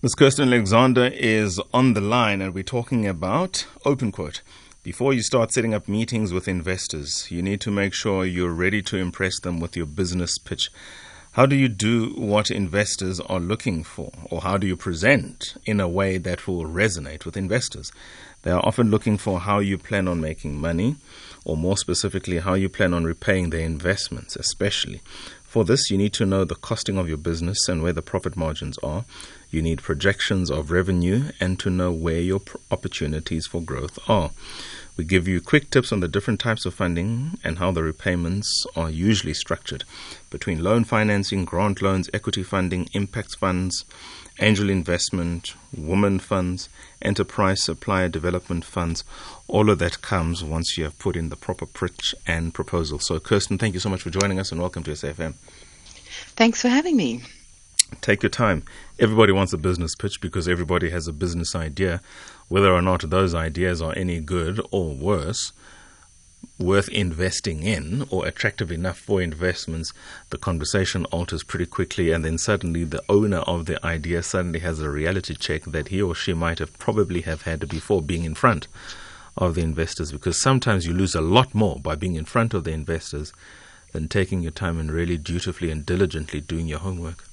Ms. Kirsten Alexander is on the line, and we're talking about, open quote, before you start setting up meetings with investors, you need to make sure you're ready to impress them with your business pitch. How do you do what investors are looking for, or how do you present in a way that will resonate with investors? They are often looking for how you plan on making money, or more specifically, how you plan on repaying their investments, especially. For this, you need to know the costing of your business and where the profit margins are. You need projections of revenue and to know where your opportunities for growth are. We give you quick tips on the different types of funding and how the repayments are usually structured between loan financing, grant loans, equity funding, impact funds, angel investment, women funds, enterprise supplier development funds. All of that comes once you have put in the proper pitch and proposal. So, Kirsten, thank you so much for joining us and welcome to SAFM. Thanks for having me. Take your time. Everybody wants a business pitch because everybody has a business idea. Whether or not those ideas are any good or worse, worth investing in or attractive enough for investments, the conversation alters pretty quickly, and then suddenly the owner of the idea suddenly has a reality check that he or she might have probably have had before being in front of the investors, because sometimes you lose a lot more by being in front of the investors than taking your time and really dutifully and diligently doing your homework.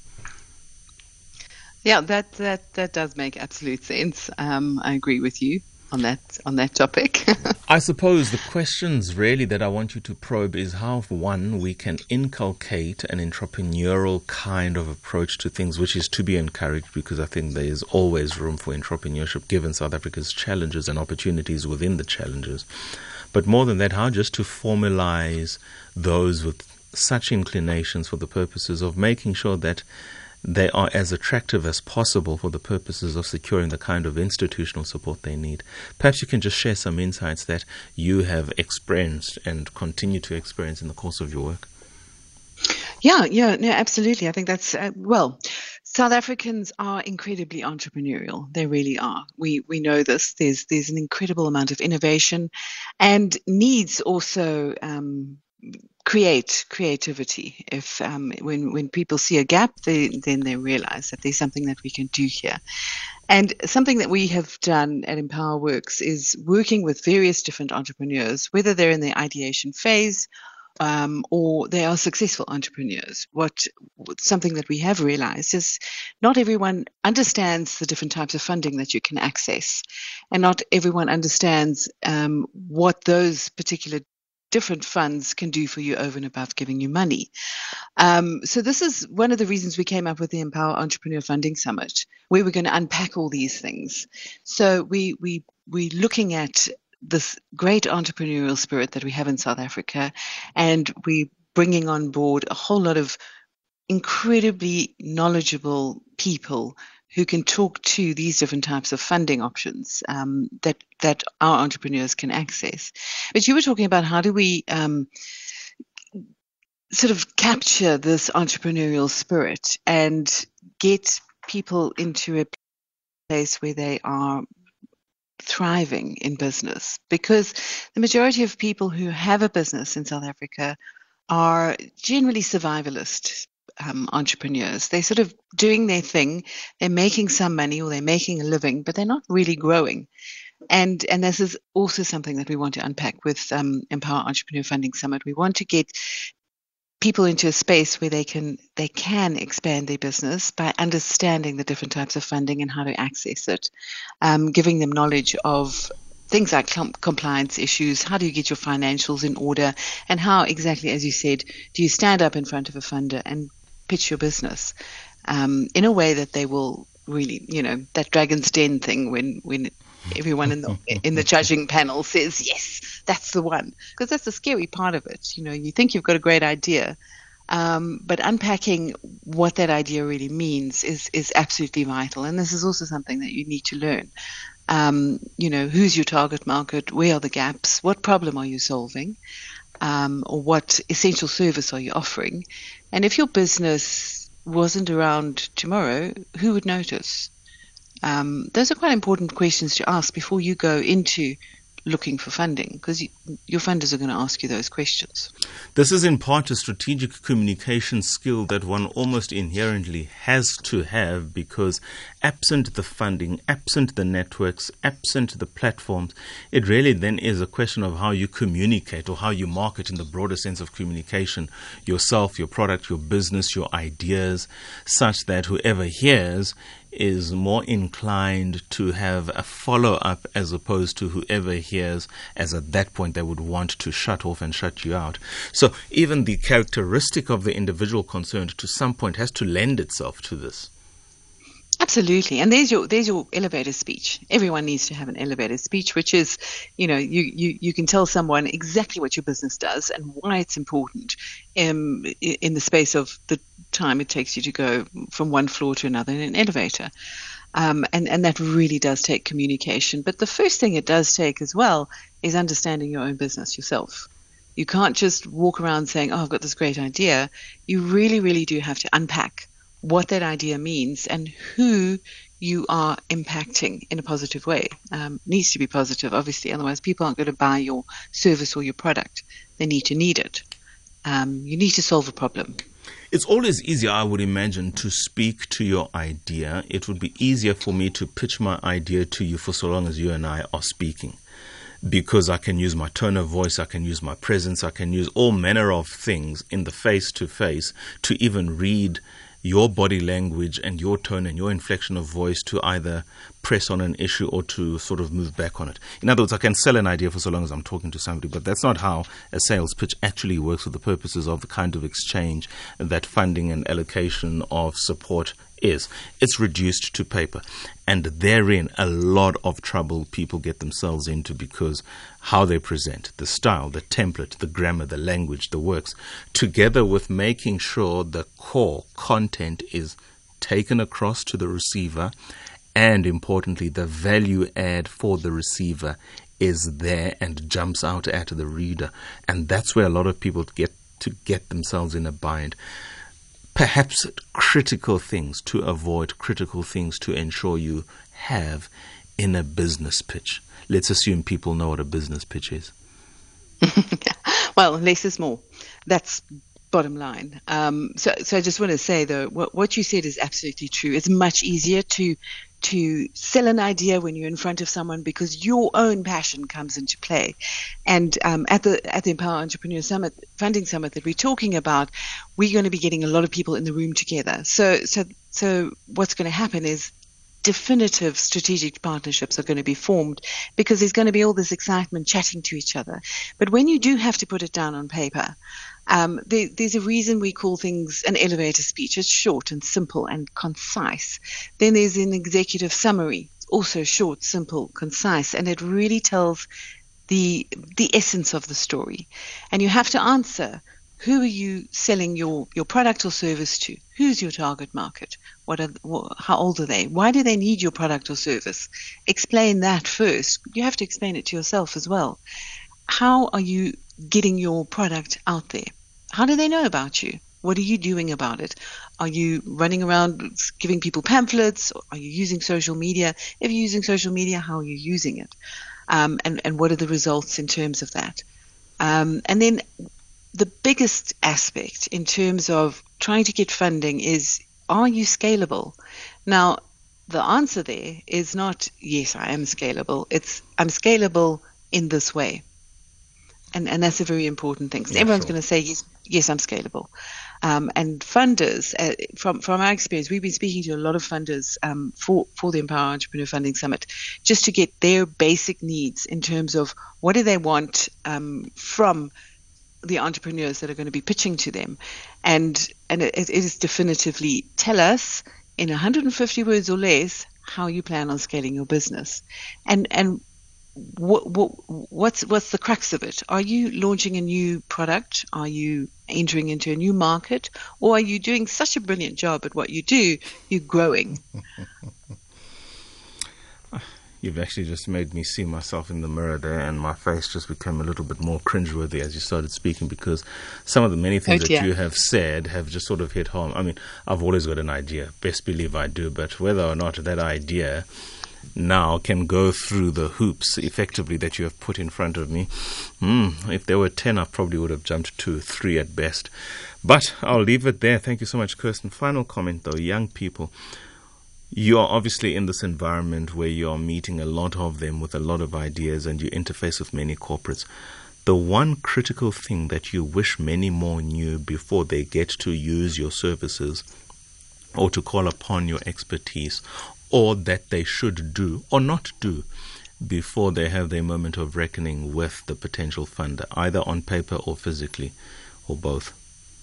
Yeah, that does make absolute sense. I agree with you on that topic. I suppose the questions really that I want you to probe is how, one, we can inculcate an entrepreneurial kind of approach to things, which is to be encouraged, because I think there is always room for entrepreneurship given South Africa's challenges and opportunities within the challenges. But more than that, how just to formalize those with such inclinations for the purposes of making sure that they are as attractive as possible for the purposes of securing the kind of institutional support they need. Perhaps you can just share some insights that you have experienced and continue to experience in the course of your work. Yeah, no, absolutely. I think that's, South Africans are incredibly entrepreneurial. They really are. We know this. There's an incredible amount of innovation and needs also creativity. If when people see a gap, then they realize that there's something that we can do here. And something that we have done at EmpowerWorks is working with various different entrepreneurs, whether they're in the ideation phase or they are successful entrepreneurs. Something that we have realized is not everyone understands the different types of funding that you can access, and not everyone understands what those particular different funds can do for you over and above giving you money. So this is one of the reasons we came up with the Empower Entrepreneur Funding Summit, where we're going to unpack all these things. So we're looking at this great entrepreneurial spirit that we have in South Africa, and we're bringing on board a whole lot of incredibly knowledgeable people who can talk to these different types of funding options that our entrepreneurs can access. But you were talking about how do we sort of capture this entrepreneurial spirit and get people into a place where they are thriving in business, because the majority of people who have a business in South Africa are generally survivalist entrepreneurs. They're sort of doing their thing, they're making some money or they're making a living, but they're not really growing. And this is also something that we want to unpack with Empower Entrepreneur Funding Summit. We want to get people into a space where they can expand their business by understanding the different types of funding and how to access it, giving them knowledge of things like compliance issues, how do you get your financials in order, and how exactly, as you said, do you stand up in front of a funder and pitch your business in a way that they will really, that Dragon's Den thing when everyone in the judging panel says, yes, that's the one. Because that's the scary part of it. You think you've got a great idea, but unpacking what that idea really means is absolutely vital. And this is also something that you need to learn. Who's your target market? Where are the gaps? What problem are you solving? Or what essential service are you offering? And if your business wasn't around tomorrow, who would notice? Those are quite important questions to ask before you go into looking for funding, because your funders are going to ask you those questions. This is in part a strategic communication skill that one almost inherently has to have, because absent the funding, absent the networks, absent the platforms, it really then is a question of how you communicate, or how you market in the broader sense of communication, yourself, your product, your business, your ideas, such that whoever hears is more inclined to have a follow-up, as opposed to whoever hears, as at that point they would want to shut off and shut you out. So even the characteristic of the individual concerned to some point has to lend itself to this. Absolutely. And there's your elevator speech. Everyone needs to have an elevator speech, which is, you can tell someone exactly what your business does and why it's important in the space of the time it takes you to go from one floor to another in an elevator. And that really does take communication. But the first thing it does take as well is understanding your own business yourself. You can't just walk around saying, I've got this great idea. You really, really do have to unpack what that idea means and who you are impacting in a positive way. Needs to be positive, obviously, otherwise people aren't going to buy your service or your product. They need it. You need to solve a problem. It's always easier, I would imagine, to speak to your idea. It would be easier for me to pitch my idea to you for so long as you and I are speaking, because I can use my tone of voice, I can use my presence, I can use all manner of things in the face-to-face to even read your body language and your tone and your inflection of voice to either press on an issue or to sort of move back on it. In other words, I can sell an idea for so long as I'm talking to somebody, but that's not how a sales pitch actually works for the purposes of the kind of exchange that funding and allocation of support is. It's reduced to paper. And therein, a lot of trouble people get themselves into, because how they present, the style, the template, the grammar, the language, the works, together with making sure the core content is taken across to the receiver, and importantly, the value add for the receiver is there and jumps out at the reader. And that's where a lot of people get themselves in a bind. Perhaps critical things to avoid, critical things to ensure you have in a business pitch. Let's assume people know what a business pitch is. Well, less is more. That's bottom line. So I just want to say, though, what you said is absolutely true. It's much easier to sell an idea when you're in front of someone, because your own passion comes into play. And at the Empower Entrepreneur Summit, Funding Summit that we're talking about, we're going to be getting a lot of people in the room together. So what's going to happen is definitive strategic partnerships are going to be formed, because there's going to be all this excitement chatting to each other. But when you do have to put it down on paper, there's a reason we call things an elevator speech. It's short and simple and concise. Then there's an executive summary, also short, simple, concise, and it really tells the essence of the story. And you have to answer, who are you selling your product or service to? Who's your target market? How old are they? Why do they need your product or service? Explain that first. You have to explain it to yourself as well. How are you getting your product out there? How do they know about you? What are you doing about it? Are you running around giving people pamphlets? Are you using social media? If you're using social media, how are you using it? And what are the results in terms of that? And then the biggest aspect in terms of trying to get funding is, are you scalable? Now, the answer there is not, yes, I am scalable. It's, I'm scalable in this way. And that's a very important thing. So everyone's going to say, yes, I'm scalable. And funders, from our experience, we've been speaking to a lot of funders for the Empower Entrepreneur Funding Summit, just to get their basic needs in terms of what do they want from the entrepreneurs that are going to be pitching to them. And it is definitively, tell us in 150 words or less how you plan on scaling your business. And what's the crux of it? Are you launching a new product? Are you entering into a new market? Or are you doing such a brilliant job at what you do, you're growing? You've actually just made me see myself in the mirror there, and my face just became a little bit more cringeworthy as you started speaking, because some of the many things that you have said have just sort of hit home. I mean, I've always got an idea. Best believe I do. But whether or not that idea now can go through the hoops effectively that you have put in front of me. If there were 10, I probably would have jumped to 3 at best. But I'll leave it there. Thank you so much, Kirsten. Final comment, though. Young people, you are obviously in this environment where you are meeting a lot of them with a lot of ideas and you interface with many corporates. The one critical thing that you wish many more knew before they get to use your services or to call upon your expertise, or that they should do or not do before they have their moment of reckoning with the potential funder, either on paper or physically, or both?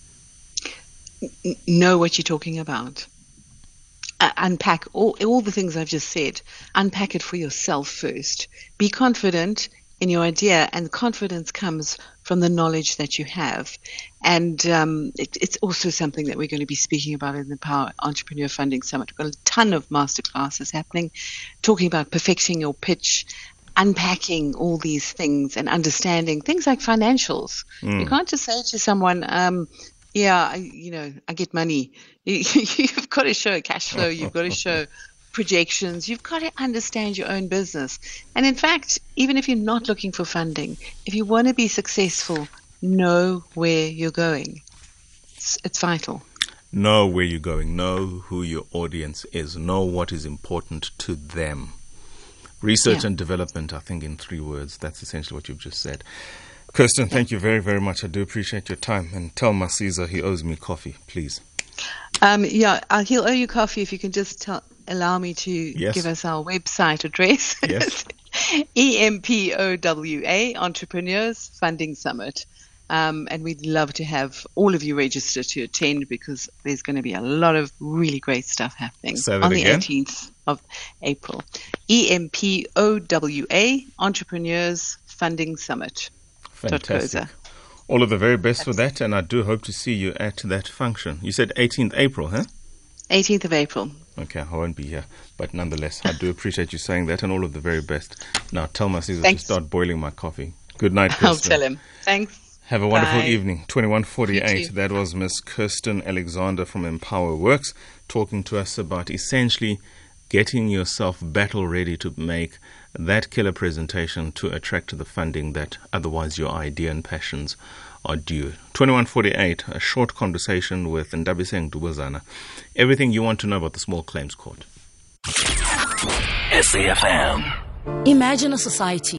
Know what you're talking about. Unpack all the things I've just said. Unpack it for yourself first. Be confident in your idea, and confidence comes from the knowledge that you have. And it's also something that we're going to be speaking about in the Power Entrepreneur Funding Summit. We've got a ton of masterclasses happening, talking about perfecting your pitch, unpacking all these things and understanding things like financials. You can't just say to someone, I get money. You've got to show cash flow. You've got to show projections. You've got to understand your own business. And in fact, even if you're not looking for funding, if you want to be successful, know where you're going. It's vital. Know where you're going. Know who your audience is. Know what is important to them. Research and development, I think, in 3 words. That's essentially what you've just said. Kirsten, thank you very, very much. I do appreciate your time. And tell Masisa he owes me coffee, please. He'll owe you coffee if you can just allow me to give us our website address. Yes. EMPOWA, Entrepreneurs Funding Summit. And we'd love to have all of you register to attend, because there's going to be a lot of really great stuff happening on the 18th of April. EMPOWA, Entrepreneurs Funding Summit. Fantastic. All of the very best for that, and I do hope to see you at that function. You said 18th April, huh? 18th of April. Okay, I won't be here, but nonetheless, I do appreciate you saying that, and all of the very best. Now, tell Masisa to start boiling my coffee. Good night, Kirsten. I'll tell him. Thanks. Have a wonderful evening. 21:48. That was Miss Kirsten Alexander from Empower Works talking to us about essentially getting yourself battle ready to make that killer presentation to attract the funding that otherwise your idea and passions are due. 21:48, a short conversation with Ndabiseng Dubozana. Everything you want to know about the Small Claims Court. SAFM. Imagine a society